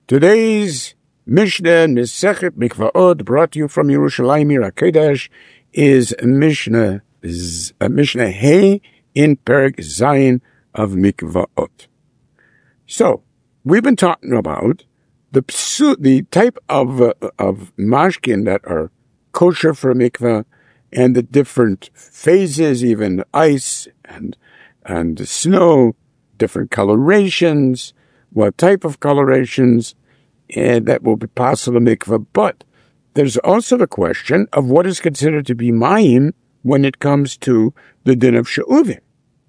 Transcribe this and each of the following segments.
Today's Mishnah Mesechet Mikvaot, brought to you from Yerushalayim HaKodesh, is Mishnah Hey in Perek Zayin of Mikvaot. So, we've been talking about the type of mashkin that are kosher for mikvah, and the different phases, even ice and snow, different colorations, what type of colorations, and that will be possible mikvah. But there's also the question of what is considered to be mayim when it comes to the din of she'uvim.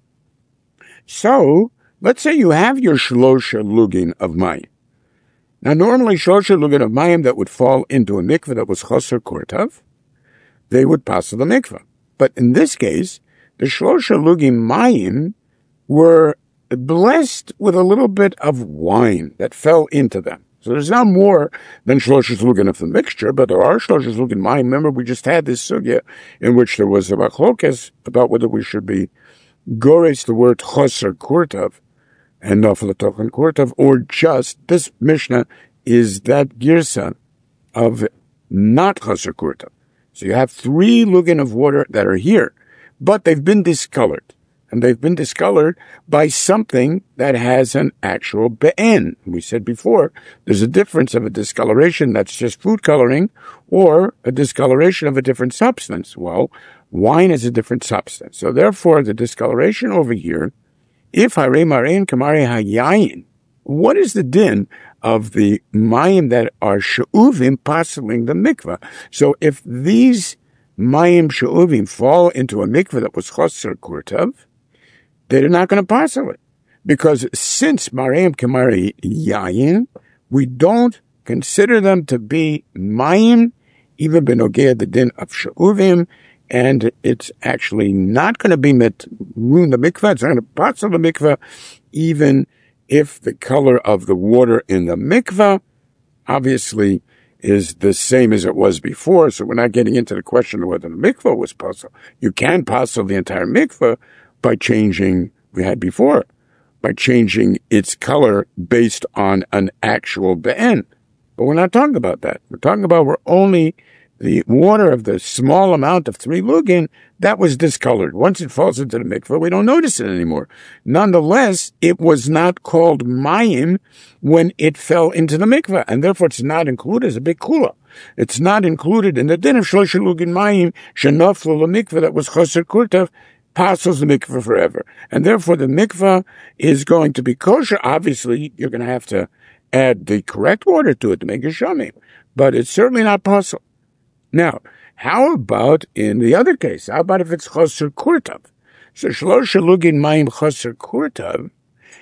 So, let's say you have your shlosha lugin of mayim. Now, normally, shlosha lugin of mayim that would fall into a mikvah that was chaser kurtav, they would pass the mikvah. But in this case, the shlosha lugin mayim were blessed with a little bit of wine that fell into them. So there's not more than shlosha lugin of the mixture, but there are shlosha lugin mayim. Remember, we just had this sugya in which there was a machlokes about whether we should be gores the word chaser kurtav and nafel tochen kurtav, or just this Mishnah is that girsa of not chaser kurtav. So you have 3 lugin of water that are here, but they've been discolored. And they've been discolored by something that has an actual be'en. We said before, there's a difference of a discoloration that's just food coloring or a discoloration of a different substance. Well, wine is a different substance. So therefore, the discoloration over here, if harei marein kamare hayayin, what is the din of the mayim that are she'uvim passing the mikvah? So if these mayim she'uvim fall into a mikvah that was chaser kurtav, they're not going to passel it. Because since mareim kamare yayin, we don't consider them to be mayim, even benogea the din of she'uvim, and it's actually not going to be ruin the mikvah. It's not going to passel the mikvah, even if the color of the water in the mikvah obviously is the same as it was before. So we're not getting into the question of whether the mikvah was passel. You can passel the entire mikvah by changing, we had before, by changing its color based on an actual be'en. But we're not talking about that. We're talking about where only the water of the small amount of 3 lugin, that was discolored. Once it falls into the mikvah, we don't notice it anymore. Nonetheless, it was not called mayim when it fell into the mikvah, and therefore it's not included as a big kula. It's not included in the din of shlosha lugin mayim, shenaflu l'mikvah that was chaser kurtav, passes the mikvah forever. And therefore the mikvah is going to be kosher. Obviously, you're going to have to add the correct water to it to make it shamim, but it's certainly not possible. Now, how about in the other case? How about if it's chaser kurtav? So shlosha lugin mayim chaser kurtav,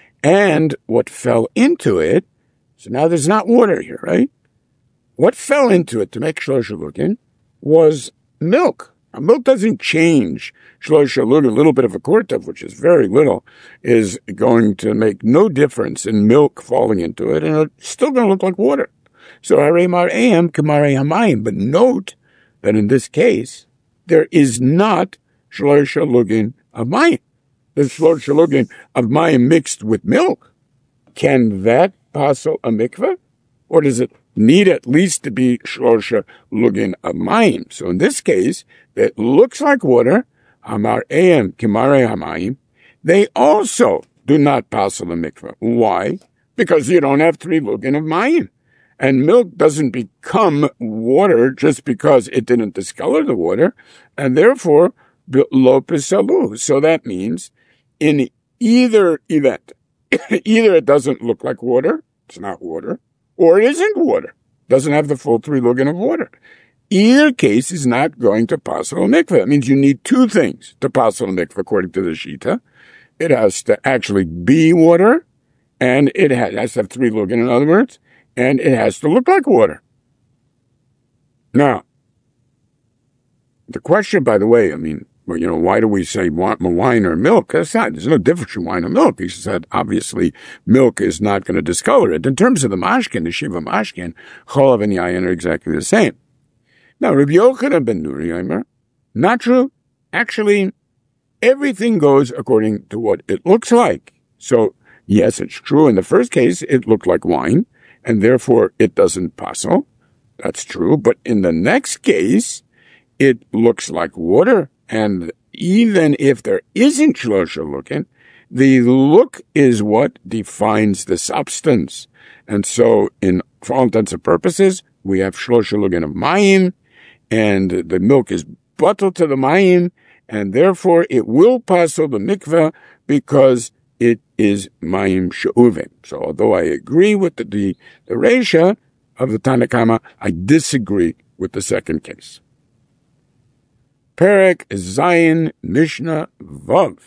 and what fell into it, so now there's not water here, right? What fell into it to make shlosha lugin was milk. Now, milk doesn't change shlosha lugin. A little bit of a kurtav, which is very little, is going to make no difference in milk falling into it, and it's still going to look like water. So harei mareim kamare hamayim. But note that in this case, there is not shlosha lugin of mayim. There's shlosha lugin of mayim mixed with milk. Can that passel a mikvah? Or does it need at least to be shlosha lugin of mayim? So in this case, it looks like water, hamareim kamare hamayim. They also do not passel a mikvah. Why? Because you don't have 3 lugin of mayim. And milk doesn't become water just because it didn't discolor the water, and therefore, lo pisalu. So that means, in either event, either it doesn't look like water, it's not water, or it isn't water, doesn't have the full 3 lugin of water. Either case is not going to passel a mikveh. It means you need 2 things to passel a mikveh, according to the Shita. It has to actually be water, and it has to have 3 lugin, in other words, and it has to look like water. Now, the question, by the way, why do we say wine or milk? There's no difference in wine or milk. He said, obviously, milk is not going to discolor it. In terms of the mashkin, the shiva mashkin, cholav and yayin are exactly the same. Now, Rabbi Yochanan ben Nuri, not true. Actually, everything goes according to what it looks like. So, yes, it's true. In the first case, it looked like wine. and therefore it doesn't passel. That's true. But in the next case, it looks like water, and even if there isn't shlosha lukin, the look is what defines the substance. And so, for all intents and purposes, we have shlosha lukin of mayim, and the milk is bottled to the mayim, and therefore it will passel the mikveh because it is mayim she'uvim. So although I agree with the reisha of the Tanna Kama, I disagree with the second case. Perek Zayin Mishnah Vav.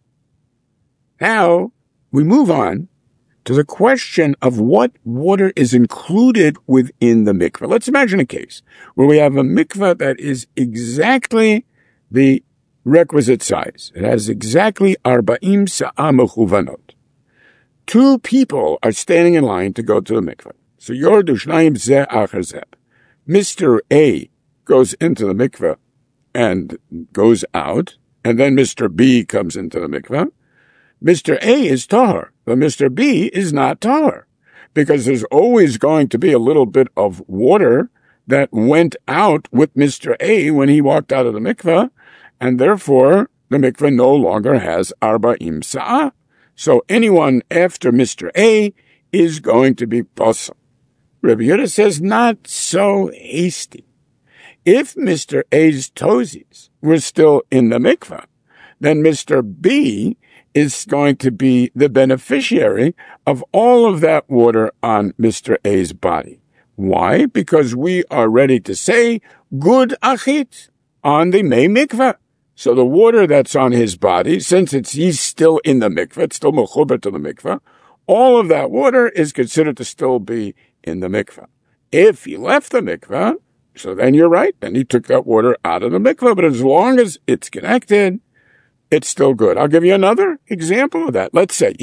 Now we move on to the question of what water is included within the mikveh. Let's imagine a case where we have a mikveh that is exactly the requisite size. It has exactly 40 sa'ah mechuvanot. Two people are standing in line to go to the mikveh. So yordu shnayim zeh acher zeh. Mr. A goes into the mikveh and goes out, and then Mr. B comes into the mikveh. Mr. A is tahor, but Mr. B is not tahor, because there's always going to be a little bit of water that went out with Mr. A when he walked out of the mikveh, and therefore the mikveh no longer has 40 sa'ah. So anyone after Mr. A is going to be posel. Rabbi Yehuda says, not so hasty. If Mr. A's toesies were still in the mikveh, then Mr. B is going to be the beneficiary of all of that water on Mr. A's body. Why? Because we are ready to say, good achit, on the May mikveh. So the water that's on his body, since he's still in the mikveh, it's still mechuber to the mikveh, all of that water is considered to still be in the mikveh. If he left the mikveh, so then you're right, then he took that water out of the mikveh, but as long as it's connected, it's still good. I'll give you another example of that. Let's say,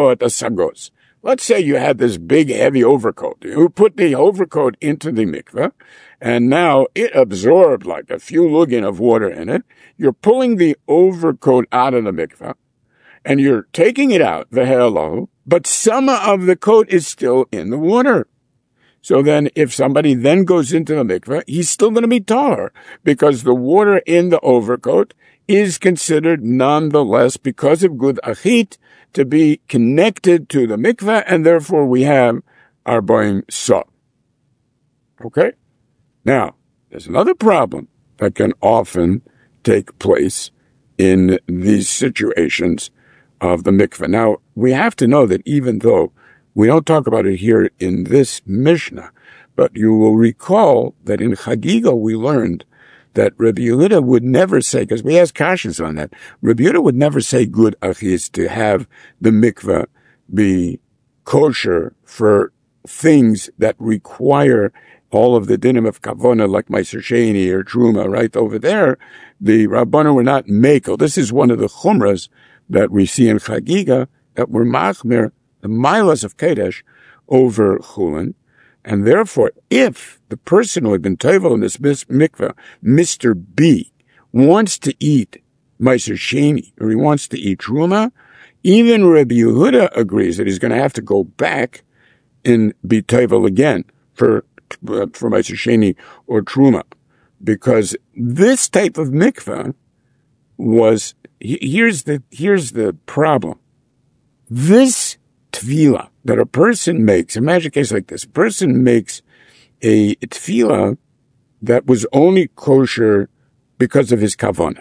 let's say you had this big, heavy overcoat. You put the overcoat into the mikveh, and now it absorbed like a few lugin of water in it. You're pulling the overcoat out of the mikveh, and you're taking it out, v'he'elo, but some of the coat is still in the water. So then if somebody then goes into the mikveh, he's still going to be tar, because the water in the overcoat is considered nonetheless, because of good achit, to be connected to the mikveh, and therefore we have 40 sa'ah. Okay? Now, there's another problem that can often take place in these situations of the mikveh. Now, we have to know that even though we don't talk about it here in this Mishnah, but you will recall that in Chagiga we learned that Rabbi Yehuda would never say, because we asked kashas on that, Rabbi Yehuda would never say good achis to have the mikveh be kosher for things that require all of the dinim of kavona, like Meiser Sheni or Truma, right over there. The Rabbanu were not mekel. This is one of the chumras that we see in Chagiga, that were machmir, the milas of Kedesh, over chulin. And therefore, if the person who had been tovel in this mikveh, Mr. B, wants to eat Meiser Sheni, or he wants to eat Truma, even Rabbi Yehuda agrees that he's going to have to go back and be tovel again for Meiser Sheni or Truma. Because this type of mikveh was, here's the problem. This tefillah that a person makes, imagine a case like this, a person makes a tefillah that was only kosher because of his kavanah.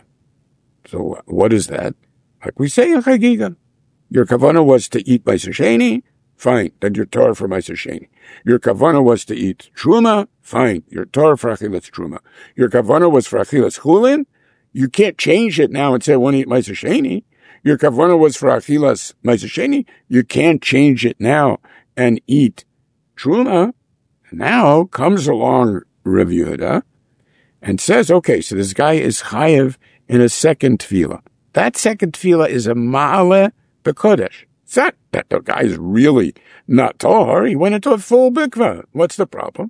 So what is that? Like we say in Chagiga, your kavanah was to eat Meiser Sheni, fine, then you're tar for Meiser Sheni. Your kavanah was to eat Truma, fine, you're tar for Achilas Truma. Your kavanah was for Achilas Chulin, you can't change it now and say I want to eat Meiser Sheni. Your kavanah was for Achilas Meiser Sheni, you can't change it now and eat Truma. Now comes along Rav Yehuda and says, okay, so this guy is chayev in a second tefillah. That second tefillah is a ma'aleh b'kodesh. It's not that the guy is really not tahor. He went into a full mikveh. What's the problem?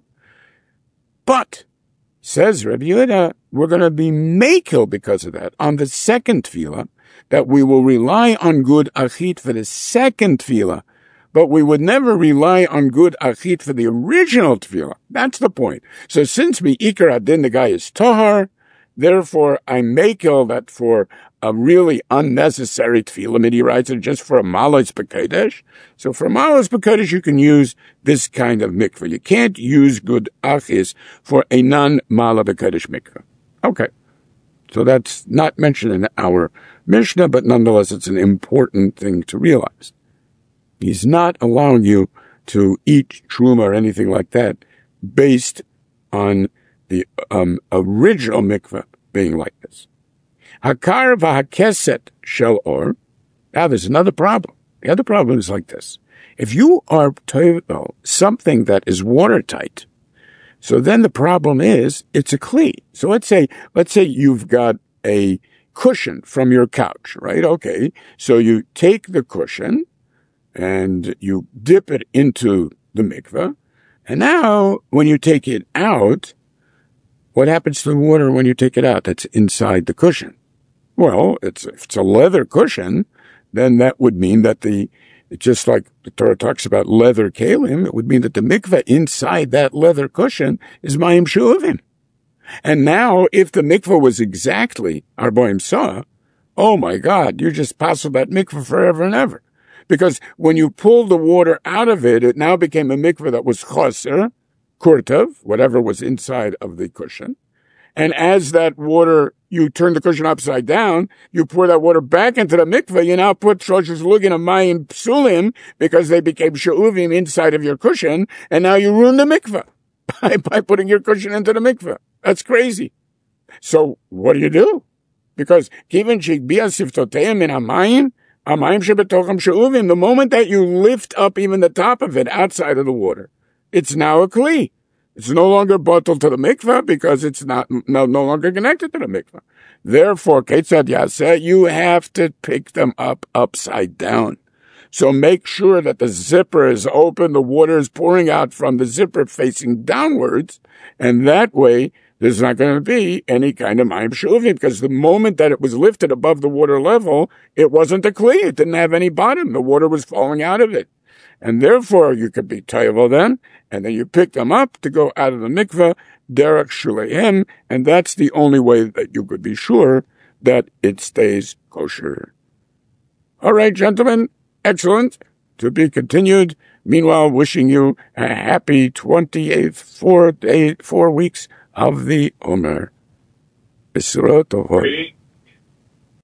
But, says Rabbi Yehuda, we're going to be mekel because of that. On the second tefillah, that we will rely on good achit for the second tefillah, but we would never rely on good achit for the original tefillah. That's the point. So since Ikar Adin, the guy is tahar, therefore I makel that for a really unnecessary tefillah, he writes it just for a malos b'kodesh. So for a malos b'kodesh, you can use this kind of mikveh. You can't use good achis for a non-mala b'kodesh mikveh. Okay. So that's not mentioned in our Mishnah, but nonetheless, it's an important thing to realize. He's not allowing you to eat truma or anything like that based on the original mikveh being like this. Hakar v'hakeset shel or. Now there's another problem. The other problem is like this. If you are toivel something that is watertight, so then the problem is it's a kli. So let's say you've got a cushion from your couch, right? Okay. So you take the cushion and you dip it into the mikveh. And now when you take it out, what happens to the water when you take it out that's inside the cushion? Well, if it's a leather cushion, then that would mean that just like the Torah talks about leather kalim, it would mean that the mikveh inside that leather cushion is mayim she'uvim. And now, if the mikveh was exactly arboim sah, oh my God, you just pass that mikveh forever and ever. Because when you pull the water out of it, it now became a mikveh that was choser, kurtav, whatever was inside of the cushion. And as that water, you turn the cushion upside down, you pour that water back into the mikveh, you now put shoshes lugin of mayim psulim because they became she'uvim inside of your cushion, and now you ruin the mikveh by putting your cushion into the mikveh. That's crazy. So what do? Because given shikbia siftoteim in hamayim shebetocham she'uvim, the moment that you lift up even the top of it outside of the water, it's now a kli. It's no longer bottled to the mikveh because it's no longer connected to the mikveh. Therefore, ketzad yaseh, you have to pick them up upside down. So make sure that the zipper is open, the water is pouring out from the zipper facing downwards, and that way there's not going to be any kind of mayim she'uvim, because the moment that it was lifted above the water level, it wasn't a kli, it didn't have any bottom, the water was falling out of it. And therefore, you could be toivel then, and then you pick them up to go out of the mikveh, derech shuleihem, and that's the only way that you could be sure that it stays kosher. All right, gentlemen, excellent. To be continued. Meanwhile, wishing you a happy 28th, 4 weeks of the Omer. B'sirot tovot.